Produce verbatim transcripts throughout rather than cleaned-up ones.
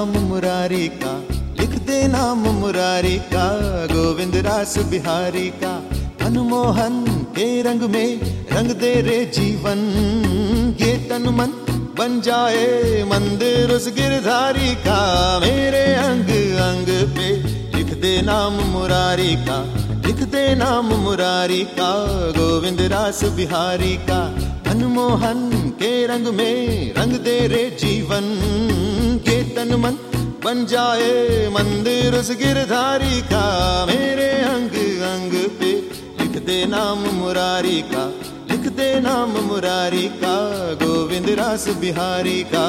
नाम मुरारी का, लिख दे नाम मुरारी का, गोविंद रास बिहारी का। मनमोहन के रंग में रंग दे रे जीवन, ये तन मन बन जाए मंदिर उस गिरधारी का। मेरे अंग अंग पे लिख दे नाम मुरारी का, लिख दे नाम मुरारी का, गोविंद रास बिहारी का। मनमोहन के रंग में रंग दे रे जीवन, ये तन मन बन जाए मंदिर उस गिरधारी का। मेरे अंग अंग पे लिख दे नाम मुरारी का, लिख दे नाम मुरारी का, गोविंद रास बिहारी का।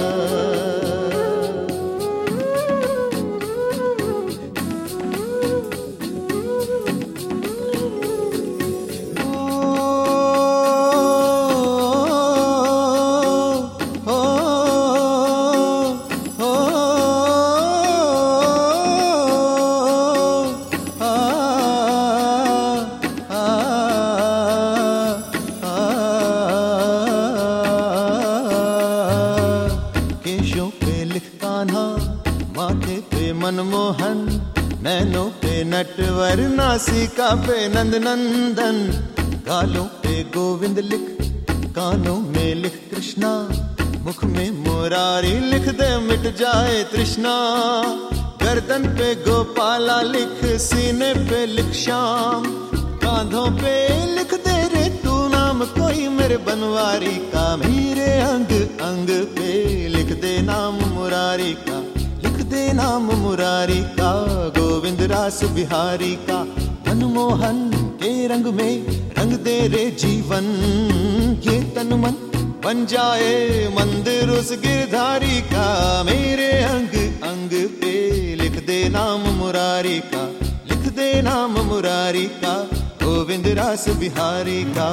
माथे पे मनमोहन, नैनों पे नटवर, नासिका पे नंद नंदन, गालों पे गोविंद लिख, कानों में लिख कृष्णा, मुख में मुरारी लिख दे मिट जाए तृष्णा। गर्दन पे गोपाला लिख, सीने पे लिख श्याम, कांधों पे लिख दे रे तू नाम कोई मेरे बनवारी का। मेरे अंग अंग पे लिख दे नाम मुरारी का, लिख दे नाम मुरारी का, गोविंद रास बिहारी का। मनमोहन के रंग में रंग दे रे जीवन, ये तन मन बन जाए मंदिर उस गिरधारी का। मेरे अंग अंग पे लिख दे नाम मुरारी का, लिख दे नाम मुरारी का, गोविंद रास बिहारी का।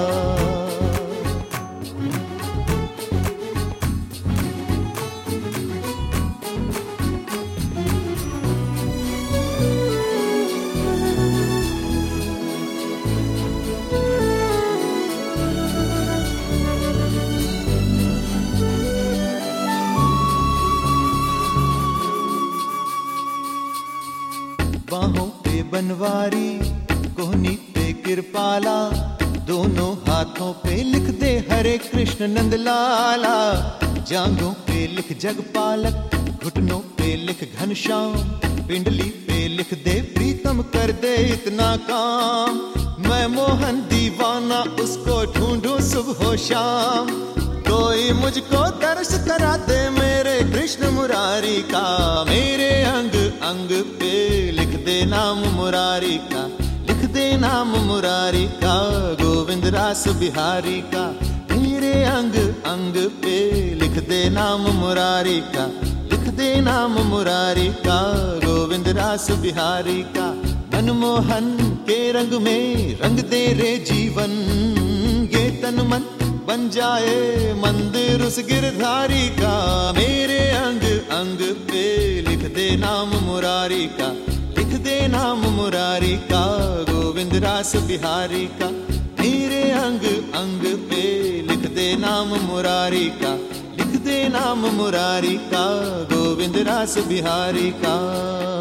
बाहों पे बनवारी, कोहनी पे कृपाला, दोनों हाथों पे लिख दे हरे कृष्ण नंदलाला। जांघों पे लिख जगपालक, घुटनों पे लिख घनश्याम, पिंडली पे लिख दे प्रीतम कर दे इतना काम। मैं मोहन दीवाना उसको ढूंढूं सुबह शाम, कोई मुझको दर्श करा दे मेरे कृष्ण मुरारी का। मेरे अंग अंग पे लिख दे नाम मुरारी का, लिख दे नाम मुरारी का, गोविंद रास बिहारी का। मेरे अंग अंग पे लिख दे नाम मुरारी का, लिख दे नाम मुरारी का, गोविंद रास बिहारी का। मनमोहन के रंग में रंग दे रे जीवन, ये तन मन बन जाए मंदिर उस गिरधारी का। मेरे अंग अंग पे लिख दे नाम मुरारी का, लिख दे नाम मुरारी का, गोविंद रास बिहारी का। मेरे अंग अंग पे लिख दे नाम मुरारी का, लिख दे नाम मुरारी का, गोविंद रास बिहारी का।